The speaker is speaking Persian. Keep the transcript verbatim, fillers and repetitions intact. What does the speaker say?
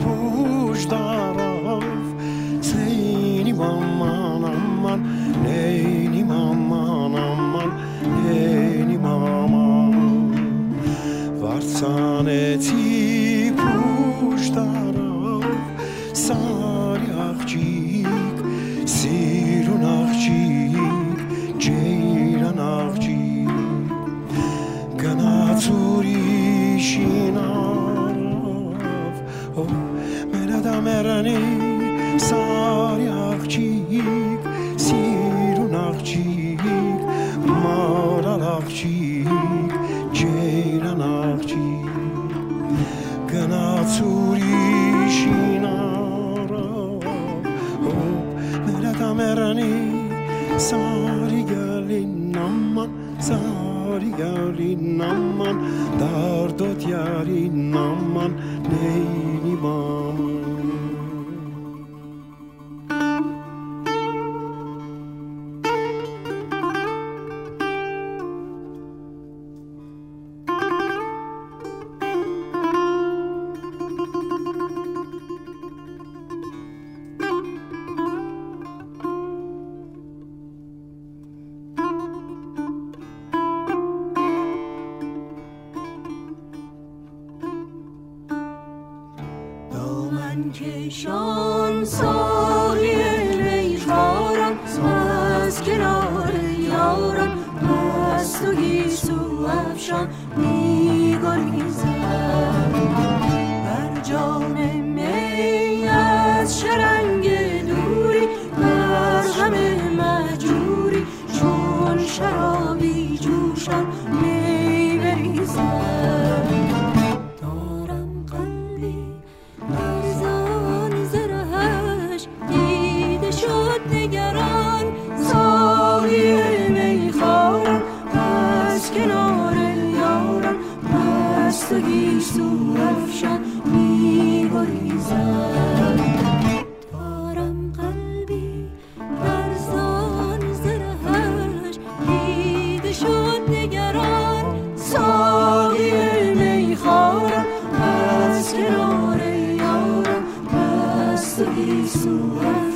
پوش دارف سینی مامان امان نینی مامان امان نینی مامان ورسانه تی پوش دارف ساری اخچیک سیرون اخچیک جیران اخچیک گناتوری شینارف او مردم رنی ساری اخچیک سیرون اخچیک مارال اخچیک جیران اخچیک گناتوری شینارف او مردم رنی ساری گلین نمان ساری گلین نمان درد و دیاری نمان نینی مامان کشان ساقی میخوارم از کنار یارم از تو گیسو افشان میگریزم بر جام می از شرنگ دوری بر غم مهجوری چون شرابی جوشان میبریزم دارم قلبی نگران ساقی میخوارم از کنار یارم از تو گیسو افشان میگریزم دارم قلبی لرزان زرهش دیده شد نگران ساقی میخوارم از کنار یارم از تو گیسو افشان